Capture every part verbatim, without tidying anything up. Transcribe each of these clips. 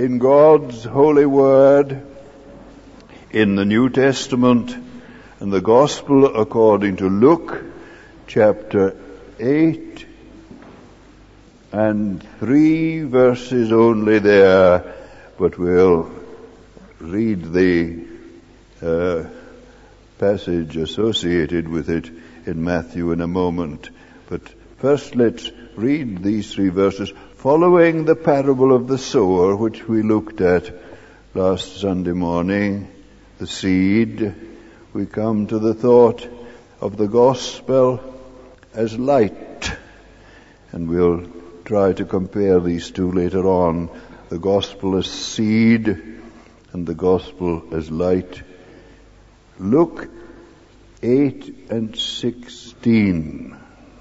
in God's holy word, in the New Testament, and the Gospel according to Luke, chapter eight, and three verses only there, but we'll read the uh, passage associated with it in Matthew in a moment. But first let's read these three verses following the parable of the sower, which we looked at last Sunday morning, the seed. We come to the thought of the gospel as light, and we'll try to compare these two later on, the gospel as seed and the gospel as light. Luke eight and sixteen.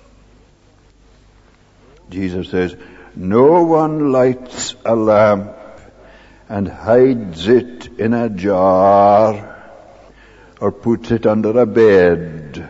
Jesus says, "No one lights a lamp and hides it in a jar or puts it under a bed.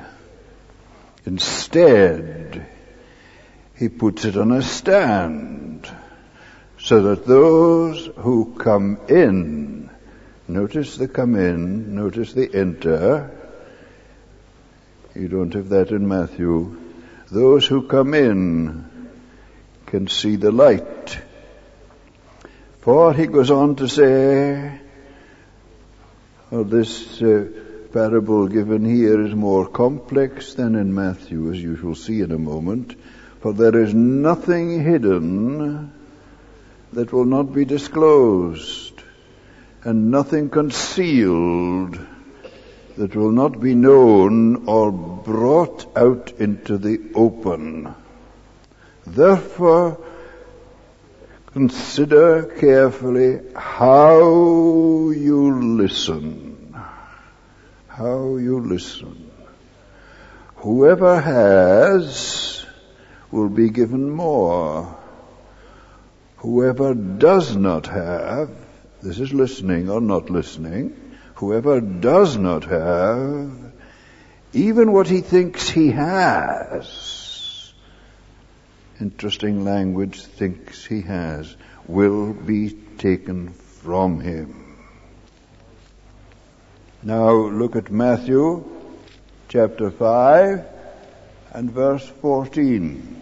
Instead, he puts it on a stand so that those who come in," notice the come in, notice the enter. You don't have that in Matthew. Those who come in can see the light. For he goes on to say, well, this uh, parable given here is more complex than in Matthew, as you shall see in a moment. For there is nothing hidden that will not be disclosed, and nothing concealed that will not be known or brought out into the open. Therefore, consider carefully how you listen. How you listen. Whoever has will be given more. Whoever does not have, this is listening or not listening, whoever does not have, even what he thinks he has, interesting language, thinks he has, will be taken from him. Now look at Matthew chapter five and verse fourteen.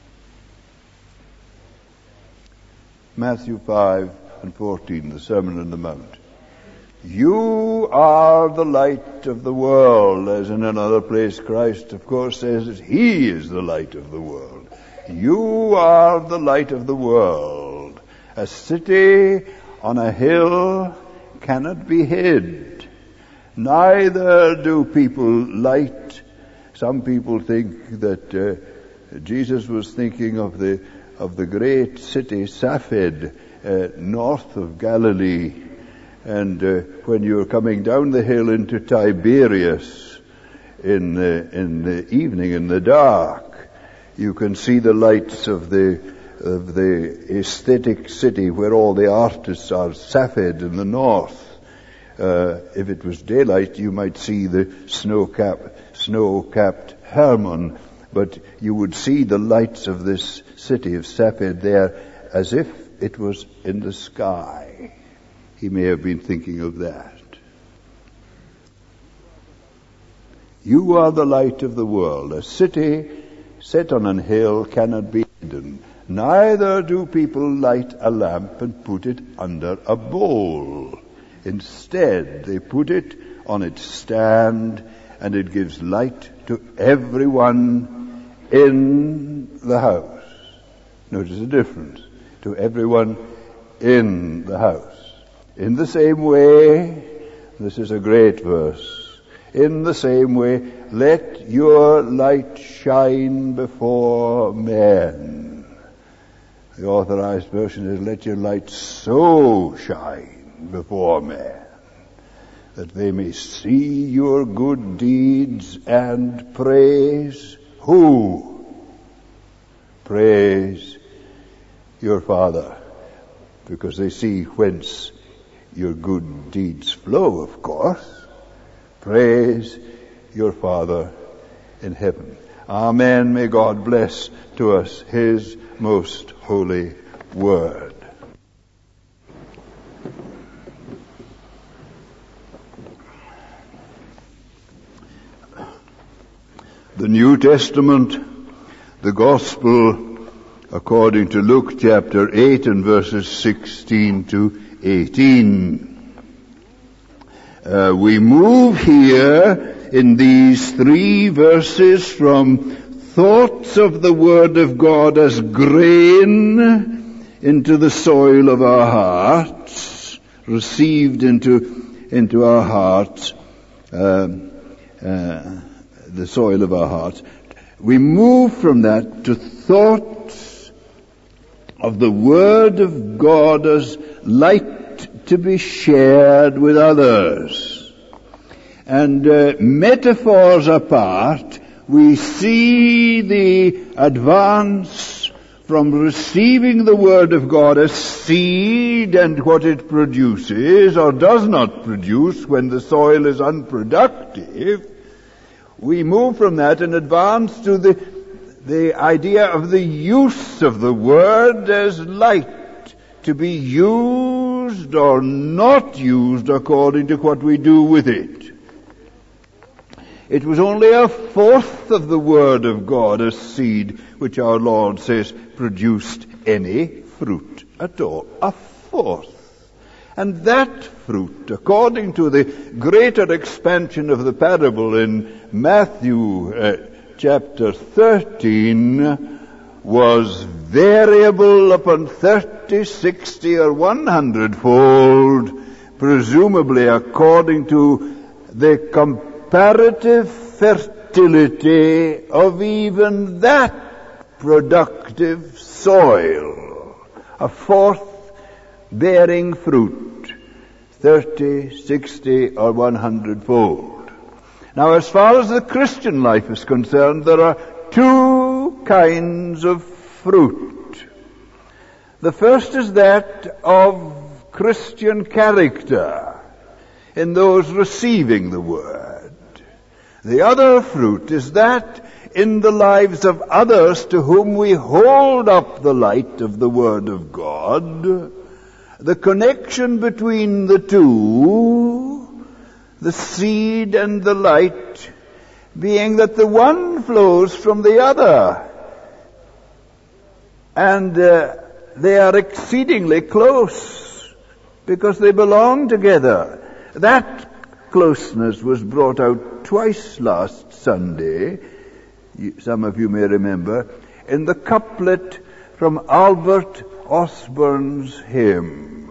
Matthew five and fourteen, the Sermon on the Mount. "You are the light of the world," as in another place Christ, of course, says that He is the light of the world. You are the light of the world. A city on a hill cannot be hid. Neither do people light. Some people think that uh, Jesus was thinking of the of the great city Safed, uh, north of Galilee. And uh, when you're coming down the hill into Tiberias in the, in the evening, in the dark, you can see the lights of the of the aesthetic city where all the artists are, Safed in the north. Uh, if it was daylight, you might see the snow-capped, snow-capped Hermon, but you would see the lights of this city of Safed there as if it was in the sky. He may have been thinking of that. You are the light of the world. A city set on an hill cannot be hidden. Neither do people light a lamp and put it under a bowl. Instead, they put it on its stand, and it gives light to everyone in the house. Notice the difference. To everyone in the house. In the same way, this is a great verse, in the same way, let your light shine before men. The Authorized Version is, let your light so shine before men, that they may see your good deeds and praise who? Praise your Father, because they see whence your good deeds flow, of course. Praise your Father in heaven. Amen. May God bless to us His most holy word. the New Testament, the Gospel according to Luke chapter eight and verses sixteen to eighteen. Uh, we move here in these three verses from thoughts of the Word of God as grain into the soil of our hearts, received into, into our hearts, uh, uh, the soil of our hearts. We move from that to thoughts of the Word of God as light to be shared with others. And uh, metaphors apart, we see the advance from receiving the Word of God as seed and what it produces or does not produce when the soil is unproductive. We move from that and advance to the, the idea of the use of the Word as light, to be used or not used according to what we do with it. It was only a fourth of the Word of God as seed which our Lord says produced any fruit at all. A fourth. And that fruit, according to the greater expansion of the parable in Matthew uh, chapter thirteen, was variable upon thirty, sixty, or one hundred fold, presumably according to the comparative fertility of even that productive soil. A fourth bearing fruit, thirty, sixty, or one hundred fold. Now, as far as the Christian life is concerned, there are two kinds of fruit. The first is that of Christian character in those receiving the Word. The other fruit is that in the lives of others to whom we hold up the light of the Word of God. The connection between the two, the seed and the light, being that the one flows from the other. And uh, they are exceedingly close because they belong together. That closeness was brought out twice last Sunday, some of you may remember, in the couplet from Albert Osborne's hymn,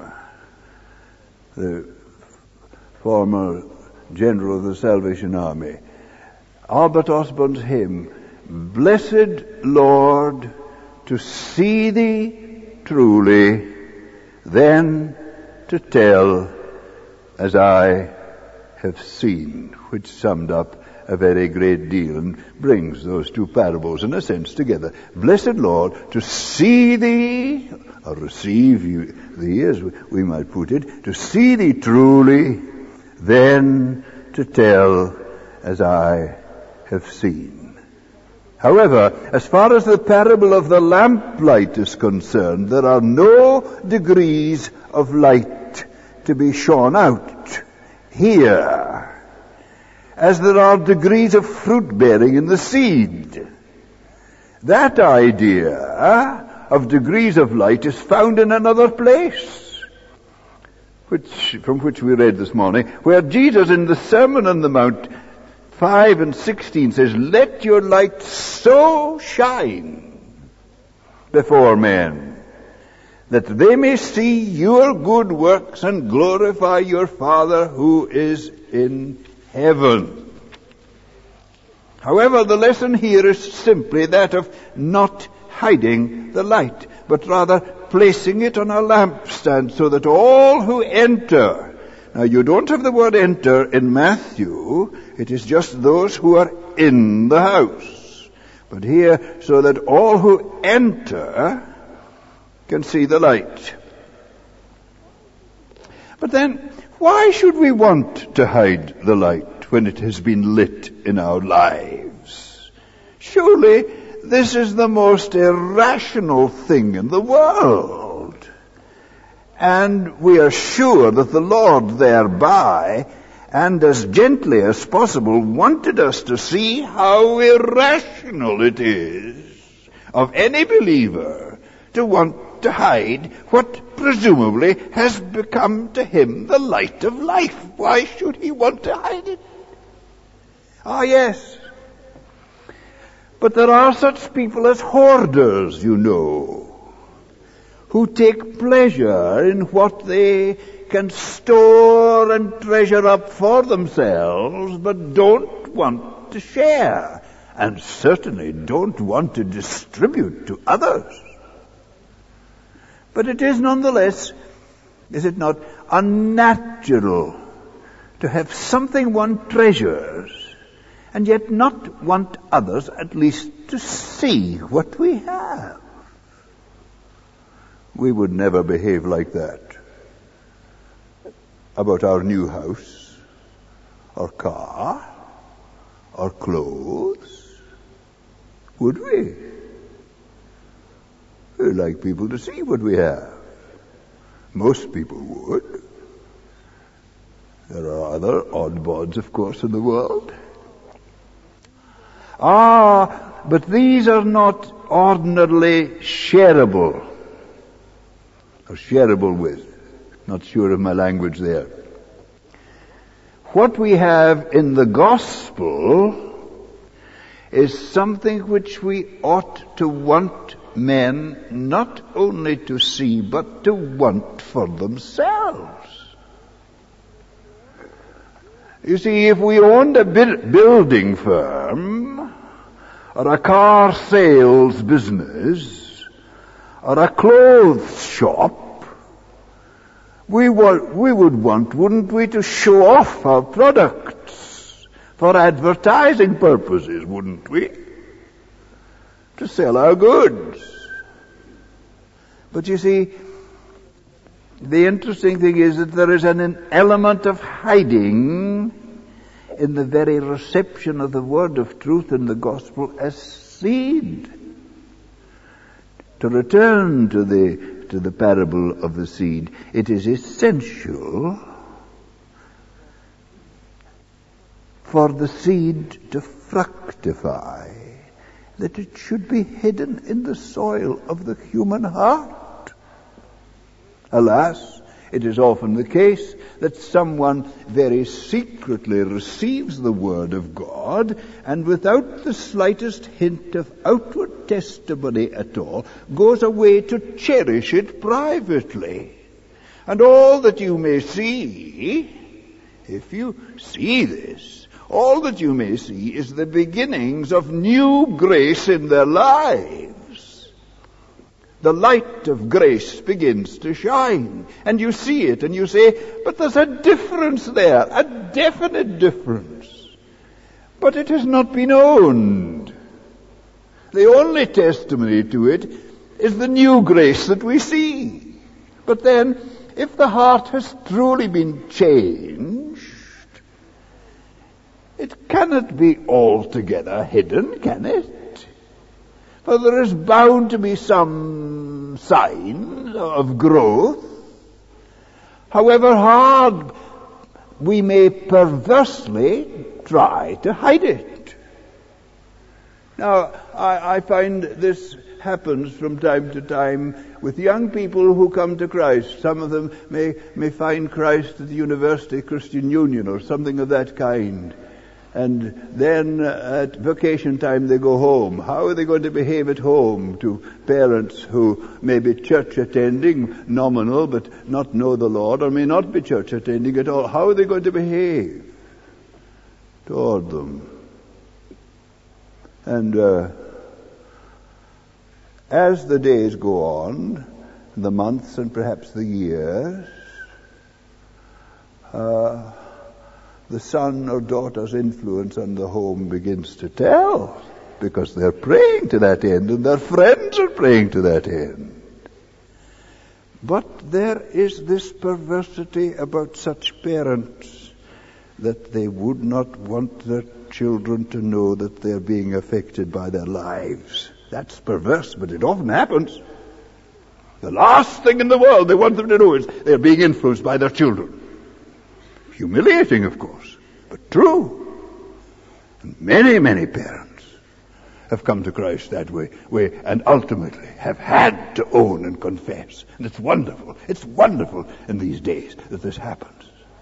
the former general of the Salvation Army. Albert Osborne's hymn, "Blessed Lord, to see Thee truly, then to tell as I have seen," which summed up a very great deal and brings those two parables in a sense together. Blessed Lord, to see Thee, or receive you, Thee as we might put it, to see Thee truly, then to tell as I have seen. However, as far as the parable of the lamplight is concerned, there are no degrees of light to be shone out here, as there are degrees of fruit bearing in the seed. That idea of degrees of light is found in another place, which from which we read this morning, where Jesus in the Sermon on the Mount five and sixteen says, "Let your light so shine before men, that they may see your good works and glorify your Father who is in heaven." However, the lesson here is simply that of not hiding the light, but rather placing it on a lampstand so that all who enter. Now, you don't have the word enter in Matthew. It is just those who are in the house. But here, so that all who enter can see the light. But then, why should we want to hide the light when it has been lit in our lives? Surely, this is the most irrational thing in the world. And we are sure that the Lord thereby and as gently as possible wanted us to see how irrational it is of any believer to want to hide what presumably has become to him the light of life. Why should he want to hide it? Ah, yes. But there are such people as hoarders, you know, who take pleasure in what they can store and treasure up for themselves, but don't want to share, and certainly don't want to distribute to others. But it is nonetheless, is it not, unnatural to have something one treasures and yet not want others at least to see what we have. We would never behave like that about our new house, our car, our clothes, would we? We'd like people to see what we have. Most people would. There are other oddbods, of course, in the world. Ah, but these are not ordinarily shareable, or shareable with. Not sure of my language there. What we have in the gospel is something which we ought to want men not only to see, but to want for themselves. You see, if we owned a building firm, or a car sales business, or a clothes shop, we, wa- we would want, wouldn't we, to show off our products for advertising purposes, wouldn't we? To sell our goods. But you see, the interesting thing is that there is an element of hiding in the very reception of the word of truth in the gospel as seed. To return to the to the parable of the seed, it is essential for the seed to fructify, that it should be hidden in the soil of the human heart. Alas, it is often the case that someone very secretly receives the word of God and without the slightest hint of outward testimony at all goes away to cherish it privately. And all that you may see, if you see this, all that you may see is the beginnings of new grace in their lives. The light of grace begins to shine, and you see it, and you say, but there's a difference there, a definite difference. But it has not been owned. The only testimony to it is the new grace that we see. But then, if the heart has truly been changed, it cannot be altogether hidden, can it? For there is bound to be some signs of growth. However hard we may perversely try to hide it. Now, I, I find this happens from time to time with young people who come to Christ. Some of them may, may find Christ at the University Christian Union or something of that kind. And then uh, at vacation time they go home. How are they going to behave at home to parents who may be church attending, nominal, but not know the Lord, or may not be church attending at all? How are they going to behave toward them? And uh, as the days go on, the months and perhaps the years, uh, the son or daughter's influence on the home begins to tell, because they're praying to that end, and their friends are praying to that end. But there is this perversity about such parents that they would not want their children to know that they're being affected by their lives. That's perverse, but it often happens. The last thing in the world they want them to know is they're being influenced by their children. Humiliating, of course, but true. And many, many parents have come to Christ that way, way and ultimately have had to own and confess. And it's wonderful. It's wonderful in these days that this happens.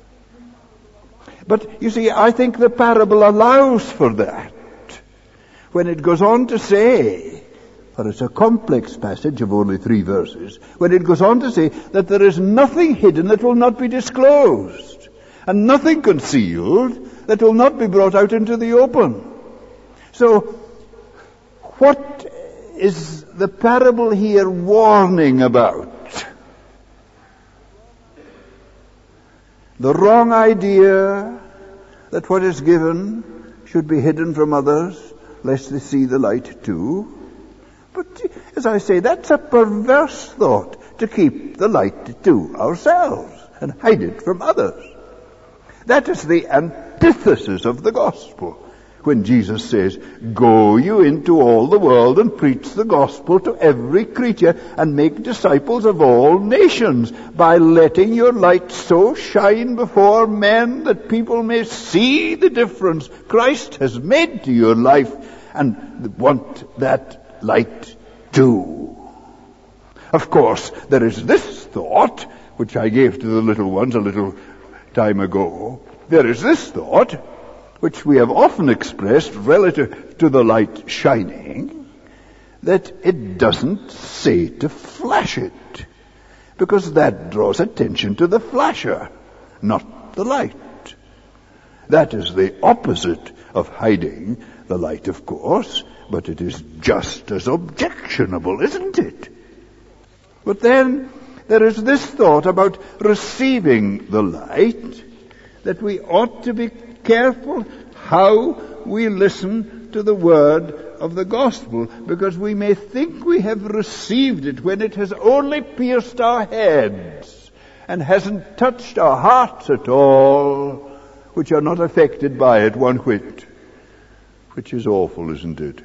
But you see, I think the parable allows for that. When it goes on to say, for it's a complex passage of only three verses, when it goes on to say that there is nothing hidden that will not be disclosed, and nothing concealed that will not be brought out into the open. So, what is the parable here warning about? The wrong idea that what is given should be hidden from others, lest they see the light too. But, as I say, that's a perverse thought, to keep the light to ourselves and hide it from others. That is the antithesis of the gospel. When Jesus says, "Go you into all the world and preach the gospel to every creature and make disciples of all nations by letting your light so shine before men that people may see the difference Christ has made to your life and want that light too." Of course, there is this thought, which I gave to the little ones a little time ago. There is this thought, which we have often expressed relative to the light shining, that it doesn't say to flash it, because that draws attention to the flasher, not the light. That is the opposite of hiding the light, of course, but it is just as objectionable, isn't it? But then there is this thought about receiving the light, that we ought to be careful how we listen to the word of the gospel, because we may think we have received it when it has only pierced our heads and hasn't touched our hearts at all, which are not affected by it one whit, which is awful, isn't it?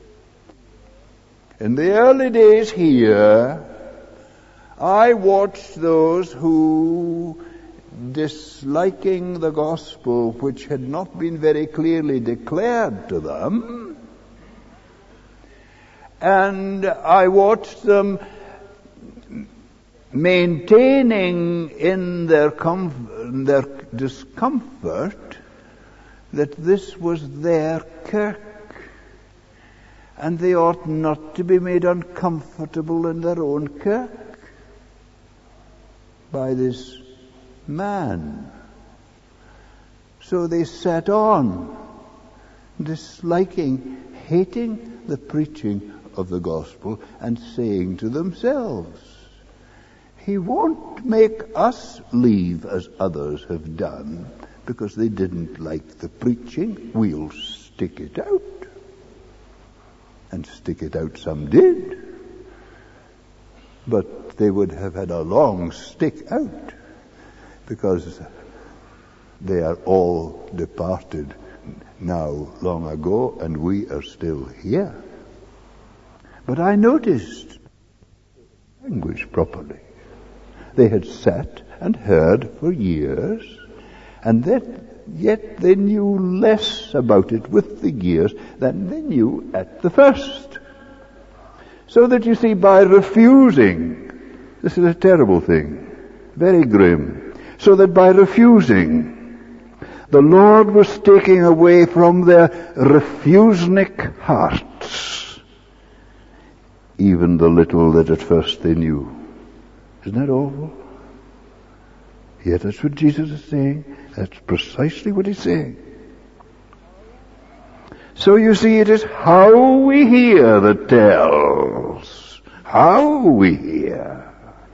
In the early days here, I watched those who, disliking the gospel which had not been very clearly declared to them, and I watched them maintaining in their, comf- their discomfort that this was their kirk, and they ought not to be made uncomfortable in their own kirk by this man. So they sat on, disliking, hating the preaching of the gospel, and saying to themselves, "He won't make us leave as others have done because they didn't like the preaching. We'll stick it out." And stick it out some did, but they would have had a long stick out, because they are all departed now long ago, and we are still here. But I noticed language properly. They had sat and heard for years, and that yet they knew less about it with the years than they knew at the first. So that you see, by refusing, this is a terrible thing, very grim, so that by refusing, the Lord was taking away from their refusenic hearts even the little that at first they knew. Isn't that awful? Yet that's what Jesus is saying. That's precisely what he's saying. So you see, it is how we hear that tells. How we hear.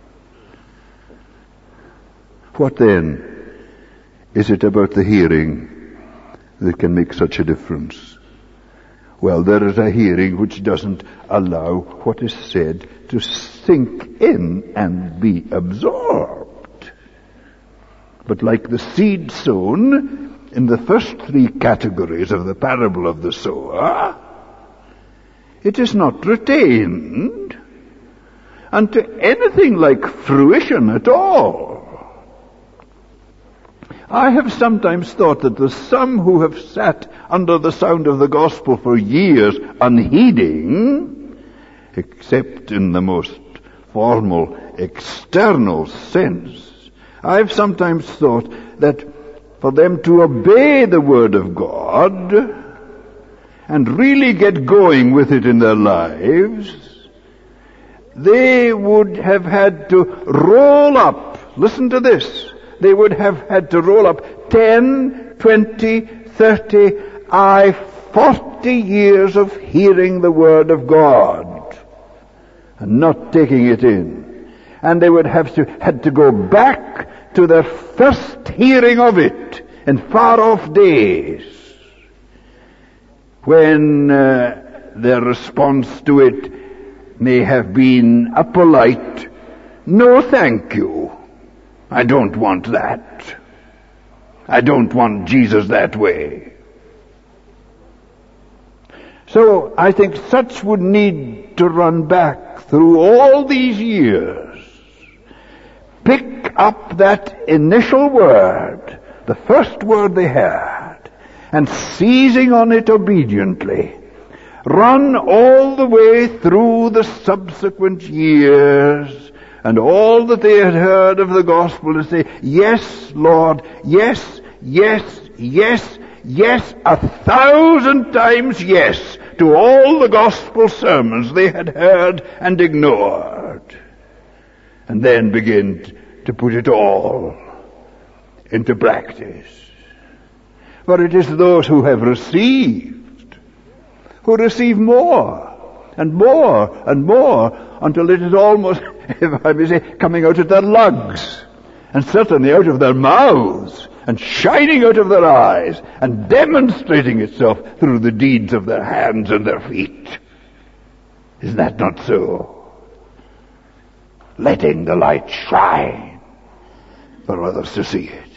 What then is it about the hearing that can make such a difference? Well, there is a hearing which doesn't allow what is said to sink in and be absorbed. But like the seed sown in the first three categories of the parable of the sower, it is not retained unto anything like fruition at all. I have sometimes thought that there's some who have sat under the sound of the gospel for years unheeding, except in the most formal, external sense. I've sometimes thought that for them to obey the Word of God and really get going with it in their lives, they would have had to roll up, listen to this, they would have had to roll up ten, twenty, thirty, aye, forty years of hearing the Word of God and not taking it in. And they would have to, had to go back to their first hearing of it in far-off days, when uh, their response to it may have been a polite, "No, thank you. I don't want that. I don't want Jesus that way." So I think such would need to run back through all these years, pick up that initial word, the first word they heard, and seizing on it obediently, run all the way through the subsequent years and all that they had heard of the gospel, and say, "Yes, Lord, yes, yes, yes, yes, a thousand times yes," to all the gospel sermons they had heard and ignored, and then begin to put it all into practice. For it is those who have received, who receive more and more and more, until it is almost, if I may say, coming out of their lugs, and certainly out of their mouths, and shining out of their eyes, and demonstrating itself through the deeds of their hands and their feet. Is that not so? Letting the light shine for others to see it.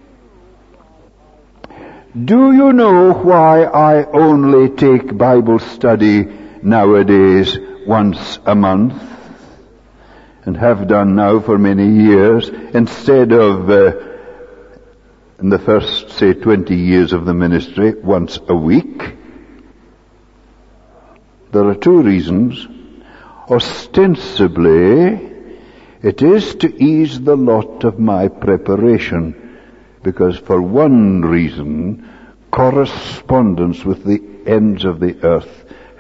Do you know why I only take Bible study nowadays once a month, and have done now for many years, instead of uh, in the first, say, twenty years of the ministry, once a week? There are two reasons. Ostensibly, it is to ease the lot of my preparation, because for one reason, correspondence with the ends of the earth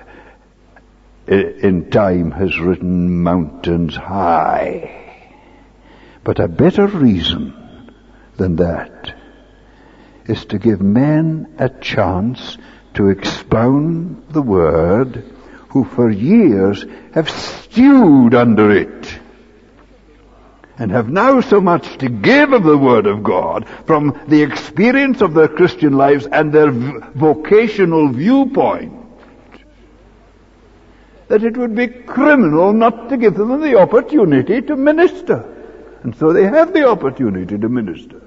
in time has risen mountains high. But a better reason than that is to give men a chance to expound the Word, who for years have stewed under it, and have now so much to give of the Word of God from the experience of their Christian lives and their vocational viewpoint, that it would be criminal not to give them the opportunity to minister. And so they have the opportunity to minister.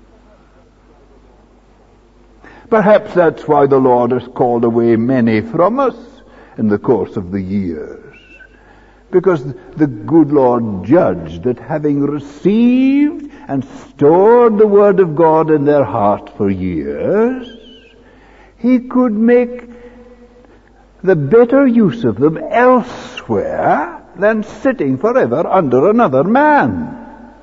Perhaps that's why the Lord has called away many from us in the course of the years. Because the good Lord judged that having received and stored the Word of God in their heart for years, He could make the better use of them elsewhere than sitting forever under another man.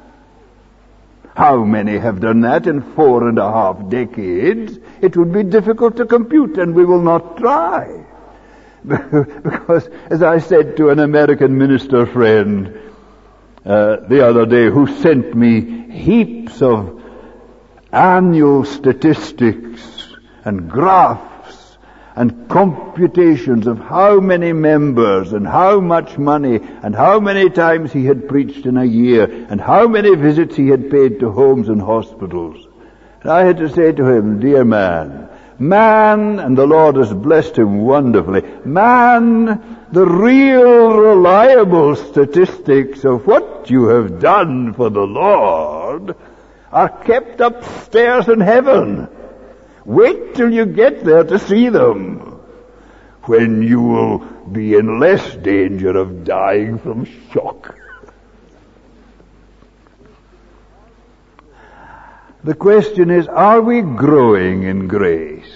How many have done that in four and a half decades? It would be difficult to compute, and we will not try. Because, as I said to an American minister friend uh, the other day, who sent me heaps of annual statistics and graphs and computations of how many members and how much money and how many times he had preached in a year and how many visits he had paid to homes and hospitals. And I had to say to him, "Dear man, man," and the Lord has blessed him wonderfully, "man, the real reliable statistics of what you have done for the Lord are kept upstairs in heaven. Wait till you get there to see them, when you will be in less danger of dying from shock." The question is, are we growing in grace?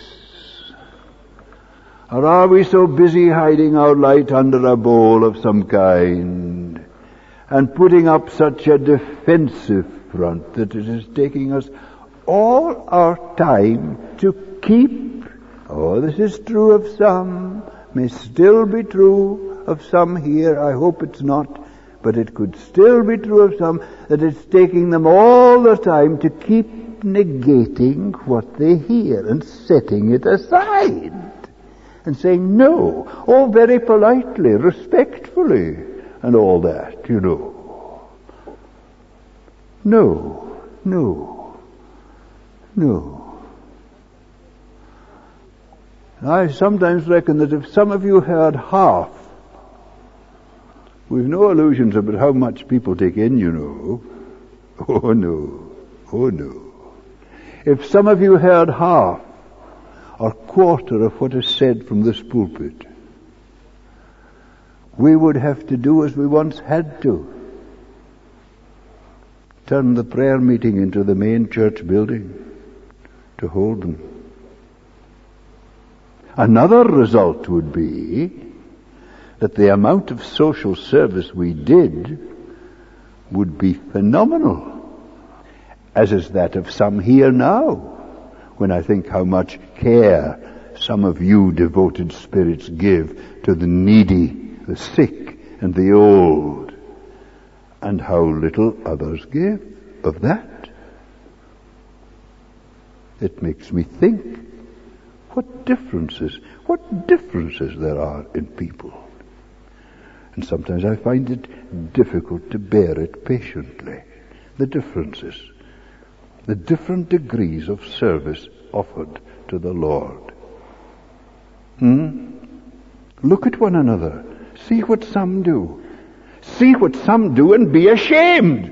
Or are we so busy hiding our light under a bowl of some kind and putting up such a defensive front that it is taking us all our time to keep, oh, this is true of some, may still be true of some here, I hope it's not, but it could still be true of some, that it's taking them all the time to keep negating what they hear and setting it aside and saying no, oh, very politely, respectfully, and all that, you know. No, no, no. I sometimes reckon that if some of you heard half, we've no illusions about how much people take in, you know. Oh no, oh no. If some of you heard half or quarter of what is said from this pulpit, we would have to do as we once had to. Turn the prayer meeting into the main church building to hold them. Another result would be that the amount of social service we did would be phenomenal, as is that of some here now, when I think how much care some of you devoted spirits give to the needy, the sick, and the old, and how little others give of that. It makes me think what differences, what differences there are in people. And sometimes I find it difficult to bear it patiently. The differences, the different degrees of service offered to the Lord. Hmm? Look at one another. See what some do. See what some do and be ashamed.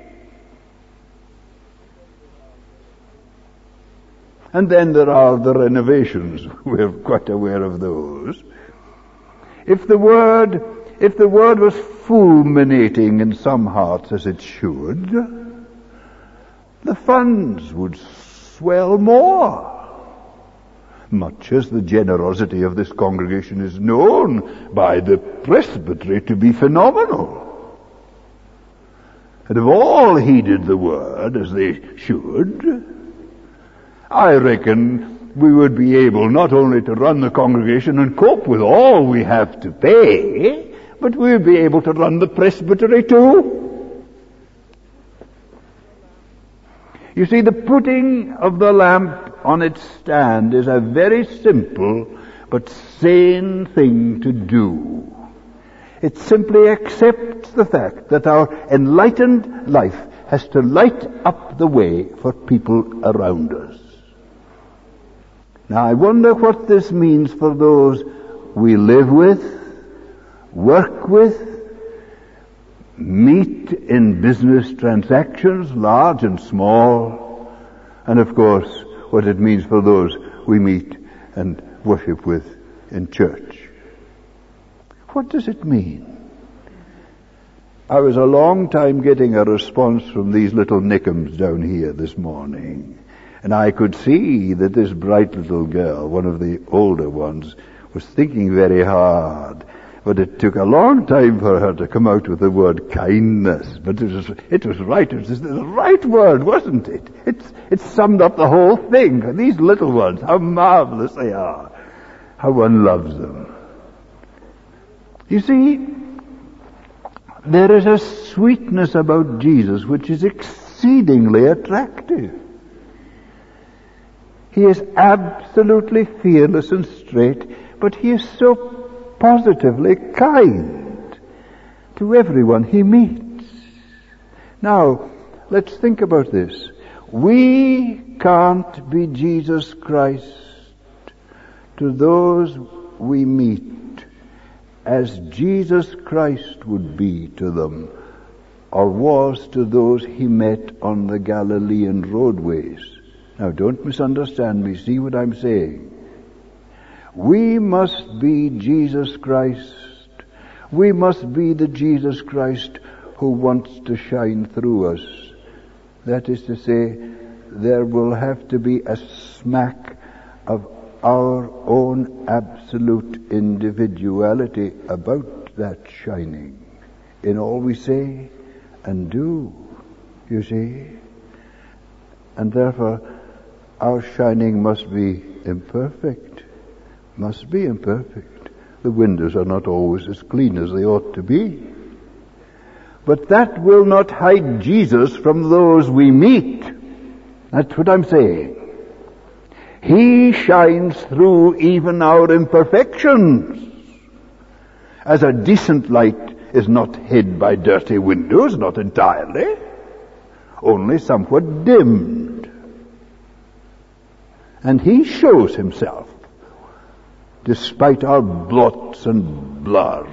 And then there are the renovations. We're quite aware of those. If the word, if the word was fulminating in some hearts as it should, the funds would swell more. Much as the generosity of this congregation is known by the presbytery to be phenomenal. And if all heeded the word as they should, I reckon we would be able not only to run the congregation and cope with all we have to pay, but we would be able to run the presbytery too. You see, the putting of the lamp on its stand is a very simple but sane thing to do. It simply accepts the fact that our enlightened life has to light up the way for people around us. Now I wonder what this means for those we live with, work with, meet in business transactions, large and small, and of course what it means for those we meet and worship with in church. What does it mean? I was a long time getting a response from these little nickums down here this morning. And I could see that this bright little girl, one of the older ones, was thinking very hard. But it took a long time for her to come out with the word kindness. But it was, it was right. It was the right word, wasn't it? It's, it summed up the whole thing. These little ones, how marvelous they are. How one loves them. You see, there is a sweetness about Jesus which is exceedingly attractive. He is absolutely fearless and straight, but he is so positively kind to everyone he meets. Now, let's think about this. We can't be Jesus Christ to those we meet as Jesus Christ would be to them, or was to those he met on the Galilean roadways. Now, don't misunderstand me. See what I'm saying. We must be Jesus Christ. We must be the Jesus Christ who wants to shine through us. That is to say, there will have to be a smack of our own absolute individuality about that shining in all we say and do, you see. And therefore, our shining must be imperfect, must be imperfect. The windows are not always as clean as they ought to be. But that will not hide Jesus from those we meet. That's what I'm saying. He shines through even our imperfections. As a decent light is not hid by dirty windows, not entirely, only somewhat dimmed. And he shows himself despite our blots and blurs.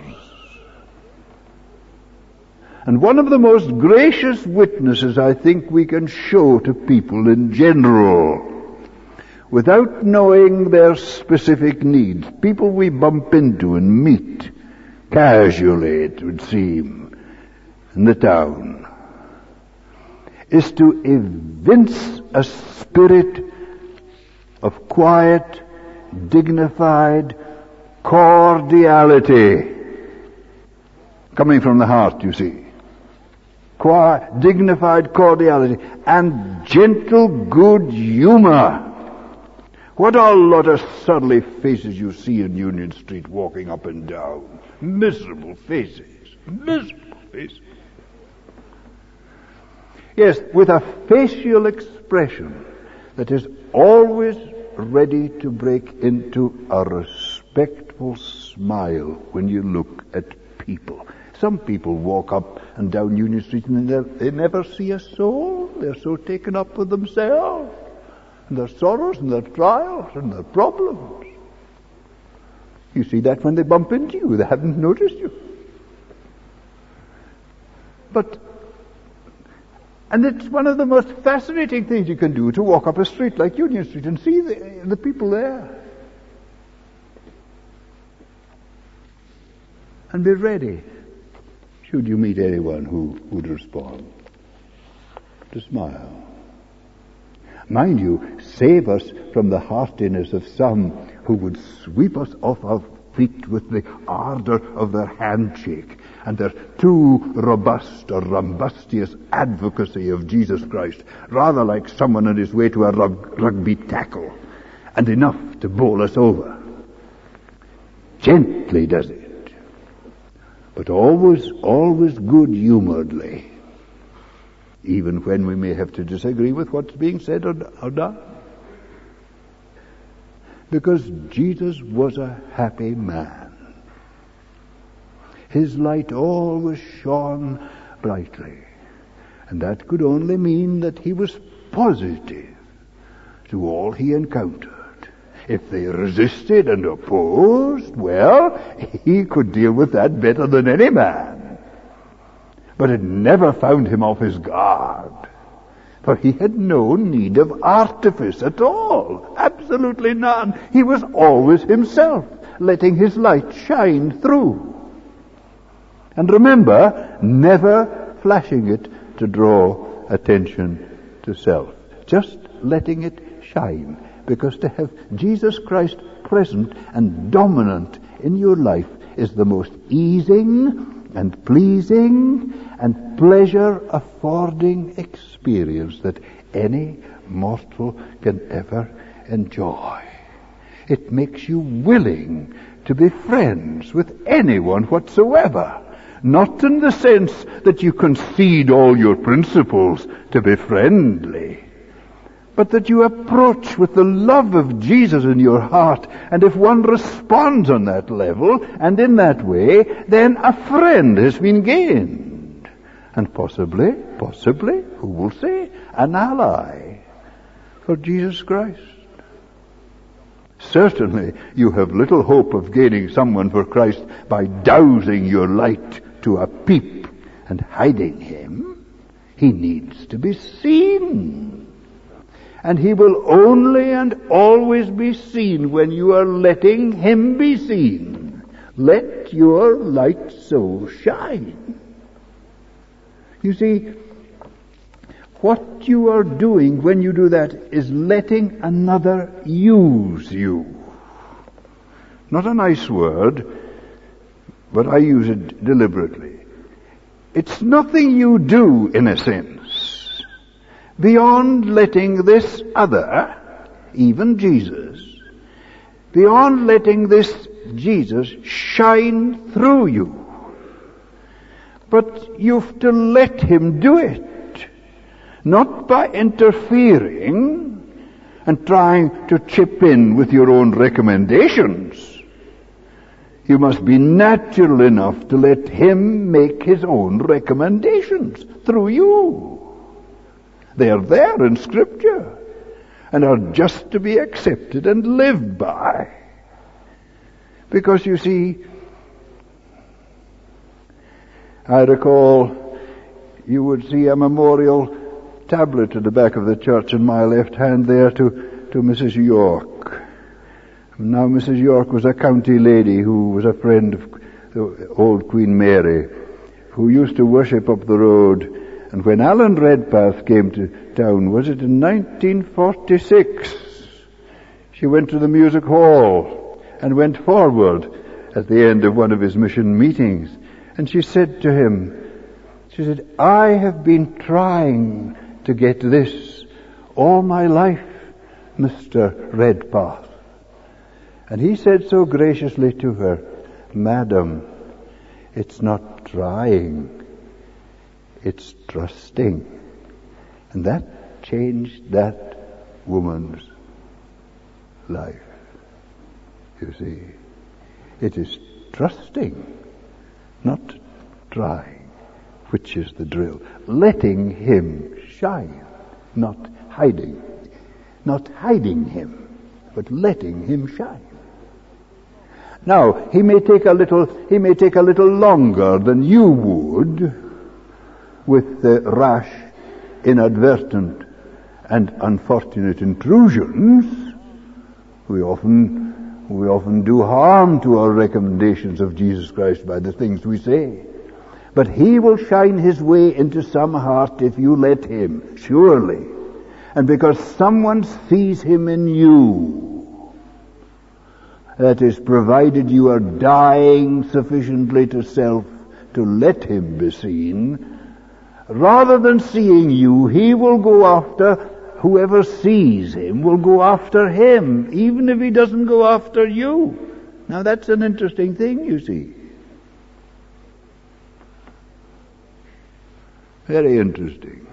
And one of the most gracious witnesses I think we can show to people in general, without knowing their specific needs, people we bump into and meet casually, it would seem, in the town, is to evince a spirit of quiet, dignified cordiality, coming from the heart, you see. Quiet, dignified cordiality and gentle good humor. What a lot of surly faces you see in Union Street walking up and down. Miserable faces. Miserable faces. Yes, with a facial expression that is always ready to break into a respectful smile when you look at people. Some people walk up and down Union Street and they, they never see a soul. They're so taken up with themselves and their sorrows and their trials and their problems. You see that when they bump into you, they haven't noticed you. But, and it's one of the most fascinating things you can do, to walk up a street like Union Street and see the, the people there. And be ready, should you meet anyone who would respond, to smile. Mind you, save us from the heartiness of some who would sweep us off our feet with the ardor of their handshake and their too robust or rumbustious advocacy of Jesus Christ, rather like someone on his way to a rug- rugby tackle, and enough to bowl us over. Gently does it, but always, always good-humoredly, even when we may have to disagree with what's being said or, or done. Because Jesus was a happy man. His light always shone brightly, and that could only mean that he was positive to all he encountered. If they resisted and opposed, well, he could deal with that better than any man. But it never found him off his guard, for he had no need of artifice at all. Absolutely none. He was always himself, letting his light shine through. And remember, never flashing it to draw attention to self. Just letting it shine. Because to have Jesus Christ present and dominant in your life is the most easing and pleasing and pleasure-affording experience that any mortal can ever enjoy. It makes you willing to be friends with anyone whatsoever. Not in the sense that you concede all your principles to be friendly, but that you approach with the love of Jesus in your heart, and if one responds on that level and in that way, then a friend has been gained. And possibly, possibly, who will say, an ally for Jesus Christ. Certainly, you have little hope of gaining someone for Christ by dousing your light to a peep and hiding him. He needs to be seen. And he will only and always be seen when you are letting him be seen. Let your light so shine. You see, What you are doing when you do that is letting another use you. Not a nice word, but I use it deliberately. It's nothing you do, in a sense, beyond letting this other, even Jesus, beyond letting this Jesus shine through you. But you've to let him do it. Not by interfering and trying to chip in with your own recommendations. You must be natural enough to let him make his own recommendations through you. They are there in Scripture and are just to be accepted and lived by. Because you see, I recall you would see a memorial tablet at the back of the church in my left hand there to, to Missus York. Now Missus York was a county lady who was a friend of the old Queen Mary, who used to worship up the road. And when Alan Redpath came to town, was it in nineteen forty-six, she went to the music hall and went forward at the end of one of his mission meetings. And she said to him, she said, I have been trying to get this all my life, Mister Redpath. And he said so graciously to her, Madam, it's not trying, it's trusting. And that changed that woman's life. You see, it is trusting, not trying, which is the drill. Letting him shine, not hiding. Not hiding him, but letting him shine. Now, he may take a little, he may take a little longer than you would with the rash, inadvertent, and unfortunate intrusions. We often, we often do harm to our recommendations of Jesus Christ by the things we say. But he will shine his way into some heart if you let him, surely. And because someone sees him in you, that is, provided you are dying sufficiently to self to let him be seen, rather than seeing you, he will go after, whoever sees him will go after him, even if he doesn't go after you. Now that's an interesting thing, you see. Very interesting.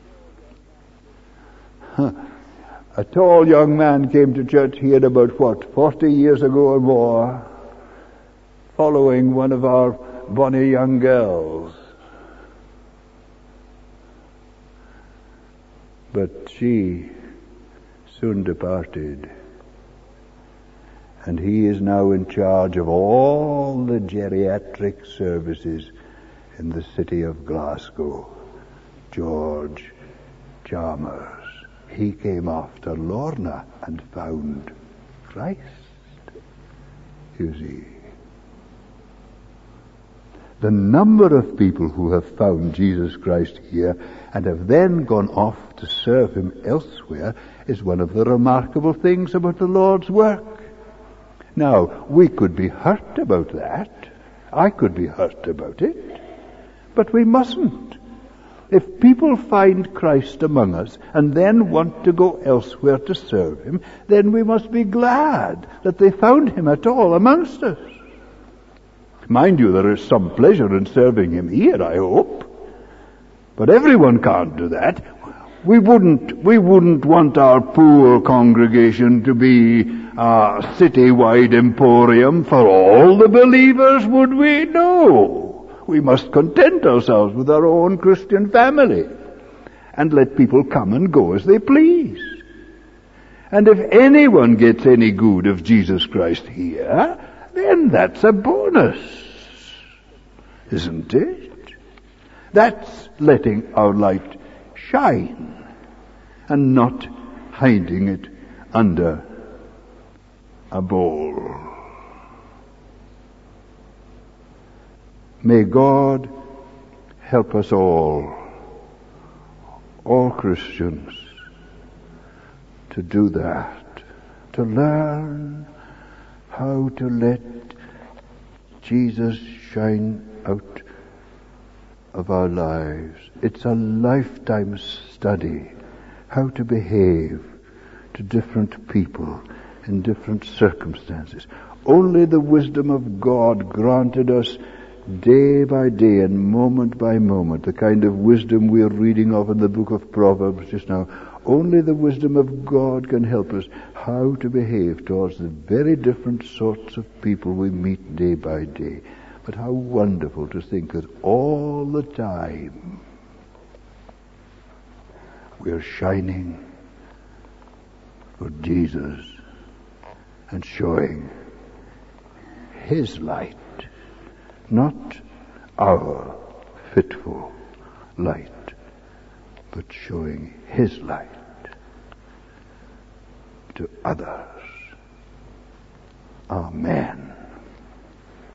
Huh. A tall young man came to church here about, what, forty years ago or more, following one of our bonny young girls. But she soon departed, and he is now in charge of all the geriatric services in the city of Glasgow. George Chalmers. He came after Lorna and found Christ, you see. The number of people who have found Jesus Christ here and have then gone off to serve him elsewhere is one of the remarkable things about the Lord's work. Now, we could be hurt about that. I could be hurt about it. But we mustn't. If people find Christ among us and then want to go elsewhere to serve him, then we must be glad that they found him at all amongst us. Mind you, there is some pleasure in serving him here, I hope. But everyone can't do that. We wouldn't, we wouldn't want our poor congregation to be a city-wide emporium for all the believers, would we? No. We must content ourselves with our own Christian family and let people come and go as they please. And if anyone gets any good of Jesus Christ here, then that's a bonus, isn't it? That's letting our light shine and not hiding it under a bowl. May God help us all, all Christians to do that, to learn how to let Jesus shine out of our lives. It's a lifetime study, how to behave to different people in different circumstances. Only the wisdom of God granted us day by day and moment by moment, the kind of wisdom we're reading of in the book of Proverbs just now. Only the wisdom of God can help us how to behave towards the very different sorts of people we meet day by day. But how wonderful to think that all the time we're shining for Jesus and showing His light, not our fitful light, but showing His light to others. Amen.